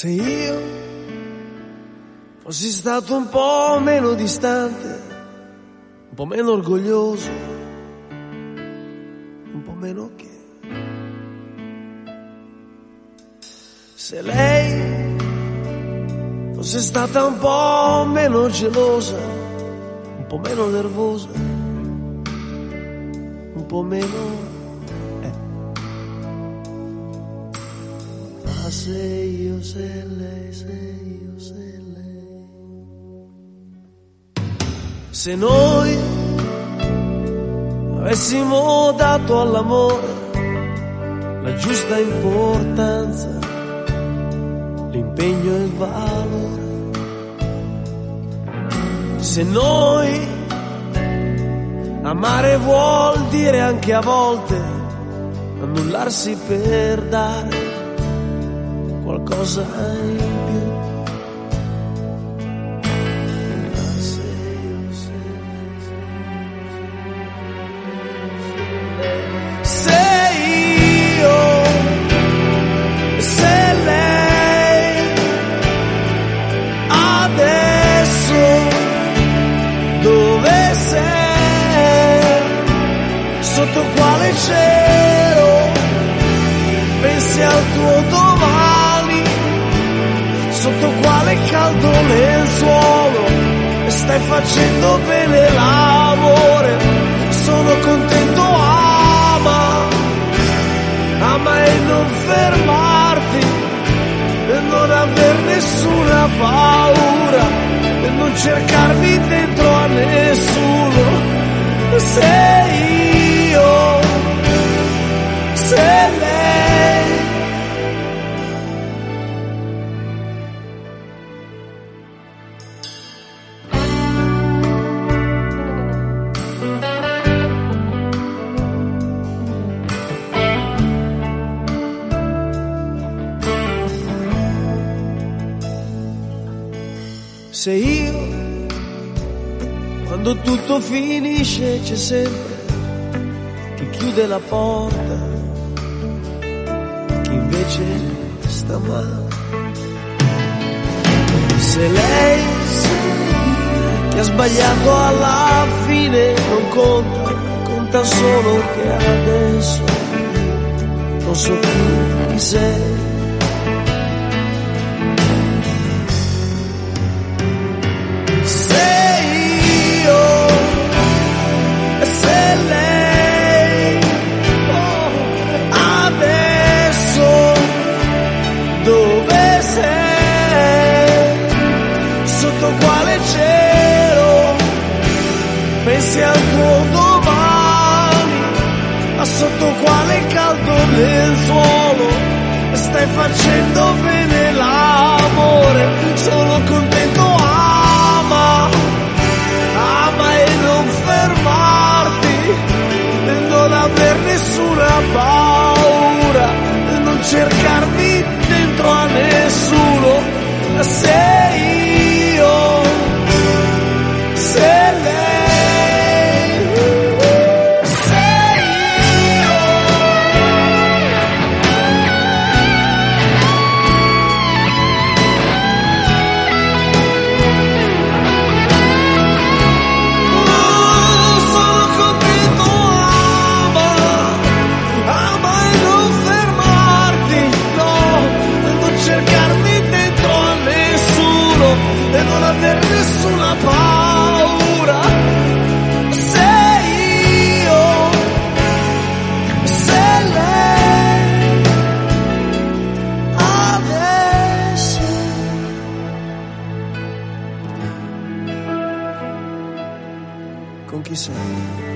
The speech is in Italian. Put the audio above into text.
Se io fossi stato un po' meno distante, un po' meno orgoglioso, un po' meno che. Se lei fosse stata un po' meno gelosa, un po' meno nervosa, un po' meno. Ma se io, se lei, se noi avessimo dato all'amore la giusta importanza, l'impegno e il valore, se noi amare vuol dire anche a volte annullarsi per dare qualcosa in più. Sotto quale cielo pensi al tuo domani, sotto quale caldo lenzuolo stai facendo bene l'amore, sono contento, ama e non fermarti, e non aver nessuna paura, e non cercarmi dentro a nessuno. Sei io, se lei. Se io, quando tutto finisce, c'è sempre chi chiude la porta, chi invece sta male. Se lei che ha sbagliato alla fine non conta, conta solo che adesso non so più chi sei. Pensi al tuo domani, ma sotto quale caldo lenzuolo stai facendo bene l'amore, sono contento, ama e non fermarti, e non aver nessuna paura, e non cercarmi dentro a nessuno. Sei io, se lei. E non aver nessuna paura, sei io, se lei adesso. Con chi sei?